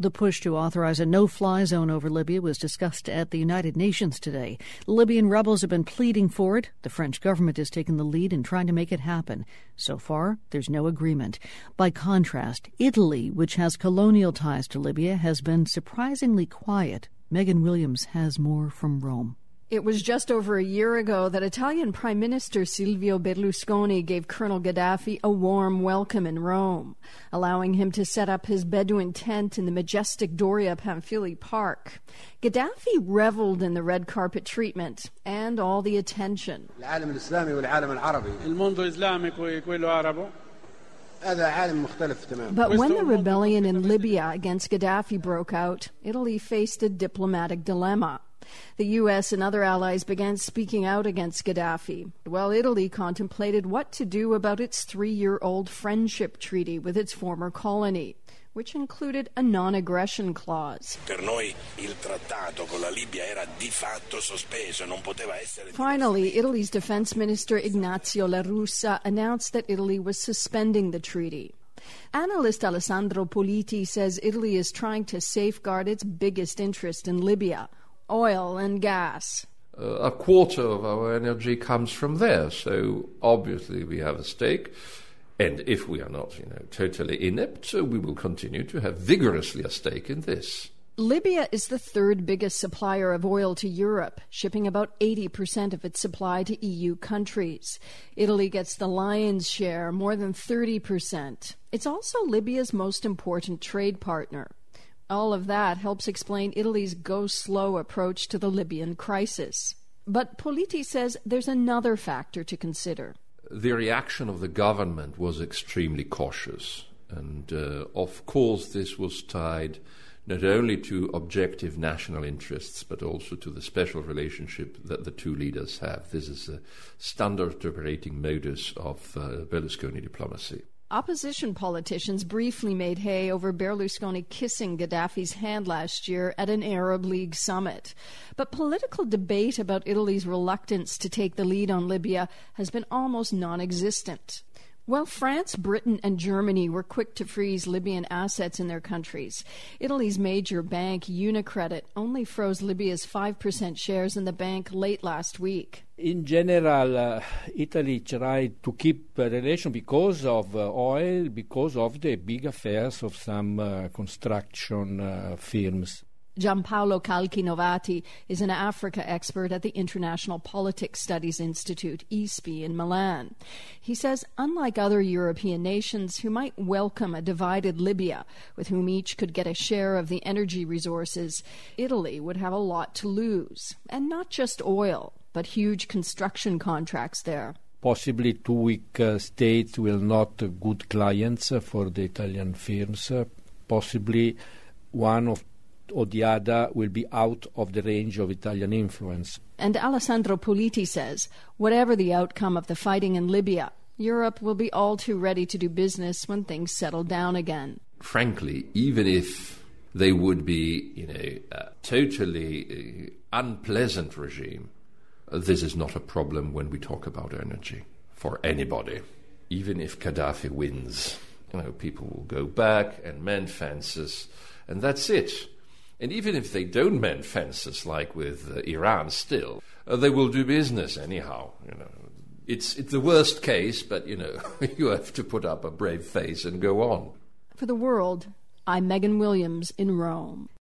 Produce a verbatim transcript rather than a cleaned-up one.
The push to authorize a no-fly zone over Libya was discussed at the United Nations today. The Libyan rebels have been pleading for it. The French government has taken the lead in trying to make it happen. So far, there's no agreement. By contrast, Italy, which has colonial ties to Libya, has been surprisingly quiet. Megan Williams has more from Rome. It was just over a year ago that Italian Prime Minister Silvio Berlusconi gave Colonel Gaddafi a warm welcome in Rome, allowing him to set up his Bedouin tent in the majestic Doria Pamphili Park. Gaddafi reveled in the red carpet treatment and all the attention. العالم الإسلامي والعالم العربي. الموندو إسلاميكو y quello arabo. But when the rebellion in Libya against Gaddafi broke out, Italy faced a diplomatic dilemma. The U S and other allies began speaking out against Gaddafi, while Italy contemplated what to do about its three-year-old friendship treaty with its former colony, which included a non-aggression clause. Finally, Italy's defense minister Ignazio La Russa announced that Italy was suspending the treaty. Analyst Alessandro Politi says Italy is trying to safeguard its biggest interest in Libya, oil and gas. Uh, a quarter of our energy comes from there, so obviously we have a stake. And if we are not, you know, totally inept, so we will continue to have vigorously a stake in this. Libya is the third biggest supplier of oil to Europe, shipping about eighty percent of its supply to E U countries. Italy gets the lion's share, more than thirty percent. It's also Libya's most important trade partner. All of that helps explain Italy's go-slow approach to the Libyan crisis. But Politi says there's another factor to consider. The reaction of the government was extremely cautious. And, uh, of course, this was tied not only to objective national interests, but also to the special relationship that the two leaders have. This is a standard operating modus of uh, Berlusconi diplomacy. Opposition politicians briefly made hay over Berlusconi kissing Gaddafi's hand last year at an Arab League summit. But political debate about Italy's reluctance to take the lead on Libya has been almost non-existent. While France, Britain, and Germany were quick to freeze Libyan assets in their countries, Italy's major bank, Unicredit, only froze Libya's five percent shares in the bank late last week. In general, uh, Italy tried to keep a relation because of uh, oil, because of the big affairs of some uh, construction uh, firms. Giampaolo Calchinovati is an Africa expert at the International Politics Studies Institute, I S P I, in Milan. He says, unlike other European nations who might welcome a divided Libya, with whom each could get a share of the energy resources, Italy would have a lot to lose. And not just oil, but huge construction contracts there. Possibly two weak uh, states will not uh, good clients uh, for the Italian firms. Uh, possibly one of or the other will be out of the range of Italian influence. And Alessandro Politi says, whatever the outcome of the fighting in Libya, Europe will be all too ready to do business when things settle down again. Frankly, even if they would be, you know, a totally uh, unpleasant regime, uh, this is not a problem when we talk about energy for anybody. Even if Gaddafi wins, you know, people will go back and mend fences, and that's it. And even if they don't mend fences like with uh, Iran still, uh, they will do business anyhow. You know, it's it's the worst case, but you know you have to put up a brave face and go on. For The World, I'm Megan Williams in Rome.